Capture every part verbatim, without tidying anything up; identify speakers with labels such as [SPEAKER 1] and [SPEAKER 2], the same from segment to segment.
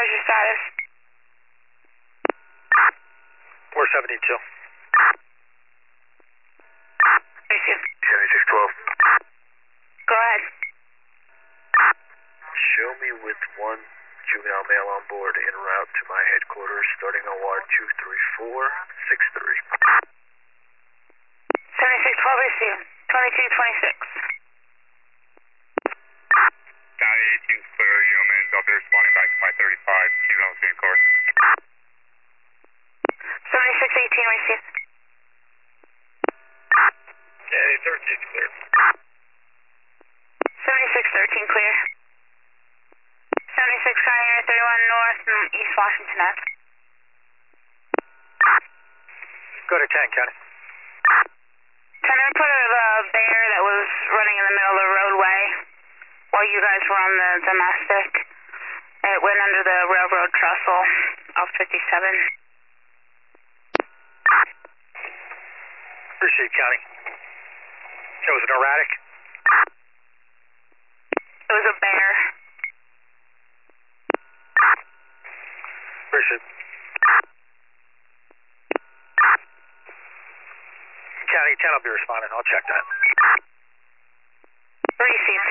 [SPEAKER 1] is your status?
[SPEAKER 2] four seventy-two.
[SPEAKER 1] Receive.
[SPEAKER 3] seventy-six twelve.
[SPEAKER 1] Go ahead.
[SPEAKER 3] Show me with one juvenile male on board en route to my headquarters, starting on wire two three four six three.
[SPEAKER 1] seventy-six twelve, receive. twenty-two twenty-six.
[SPEAKER 4] County eighteen clear, yeoman's up there responding back to my thirty-five, juvenile same course.
[SPEAKER 1] seventy-six eighteen, receive.
[SPEAKER 4] County thirteen clear.
[SPEAKER 1] seventy-six thirteen, clear. seventy-six County thirty-one North and East Washington Ave.
[SPEAKER 2] Go to ten, County.
[SPEAKER 1] Can I put a uh, bear that was running in the middle of the roadway while you guys were on the domestic? It went under the railroad trestle off fifty-seven.
[SPEAKER 2] Receive, County. It was an erratic.
[SPEAKER 1] It was a bear.
[SPEAKER 2] Receive. County ten will be responding. I'll check that.
[SPEAKER 1] Receive.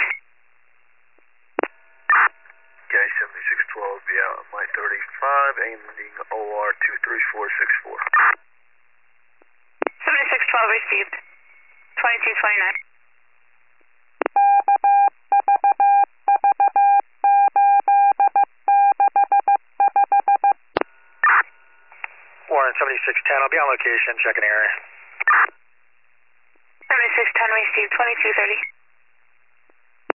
[SPEAKER 3] County seventy-six twelve, be out on my thirty-five, aiming O R two three four six four.
[SPEAKER 1] seventy-six twelve, received. twenty-two twenty-nine.
[SPEAKER 2] Warren seventy-six ten, I'll be on location, checking area.